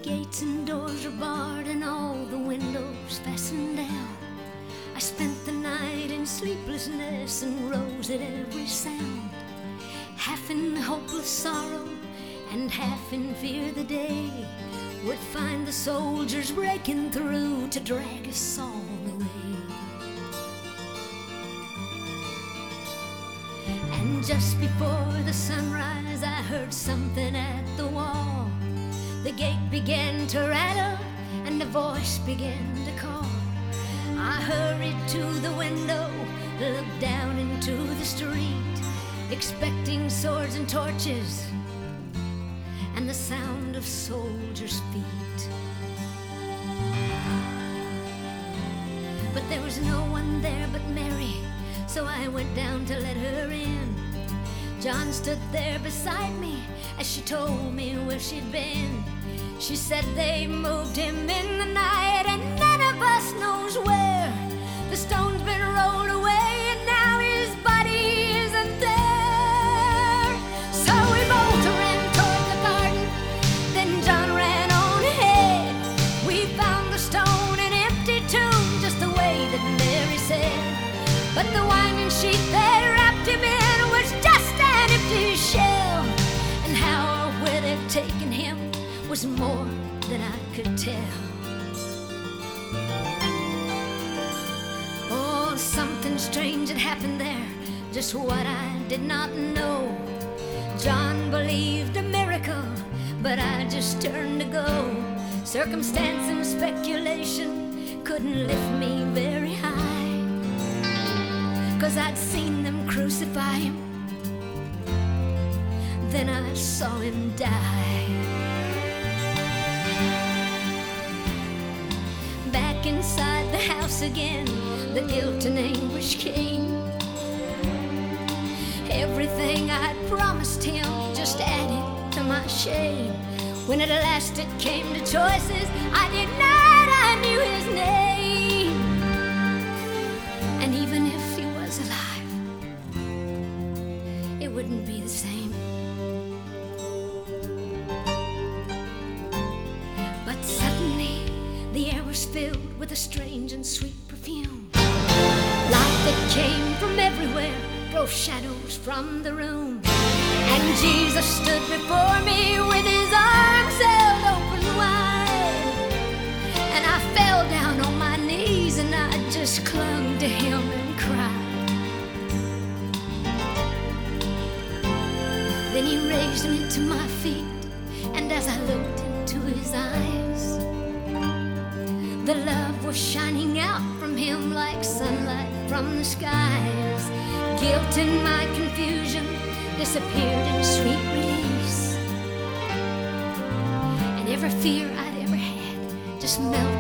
gates and doors are barred and all the windows fastened down. I spent the night in sleeplessness and rose at every sound, half in hopeless sorrow and half in fear the day would find the soldiers breaking through to drag us all away. And just before the sunrise I heard something at the wall. The gate began to rattle and a voice began to call. I hurried to the window, looked down into the street, expecting swords and torches and the sound of soldiers' feet. But there was no one there but Mary, so I went down to let her in. John stood there beside me as she told me where she'd been. She said they moved him in the night and none of us knows where. The stone's been rolled away and now his body isn't there. So we both ran toward the garden, then John ran on ahead. We found the stone an empty tomb, just the way that Mary said. But the winding sheet they wrapped him in was just an empty shell. And how or where they've taken him was more than I could tell. Oh, something strange had happened there, just what I did not know. John believed a miracle, but I just turned to go. Circumstance and speculation couldn't lift me very high, 'cause I'd seen them crucify him, then I saw him die. Back inside the house again, the guilt and anguish came. Everything I'd promised him just added to my shame. When at last it came to choices, I denied I knew his name. And even if he was alive, it wouldn't be the same. But suddenly the air was filled with a strange and sweet perfume. Light that came from everywhere drove shadows from the room. And Jesus stood before me with his arms held open wide. And I fell down on my knees and I just clung to him and cried. Then he raised me to my feet, and as I looked into his eyes, the love was shining out from him like sunlight from the skies. Guilt and my confusion disappeared in sweet release, and every fear I'd ever had just melted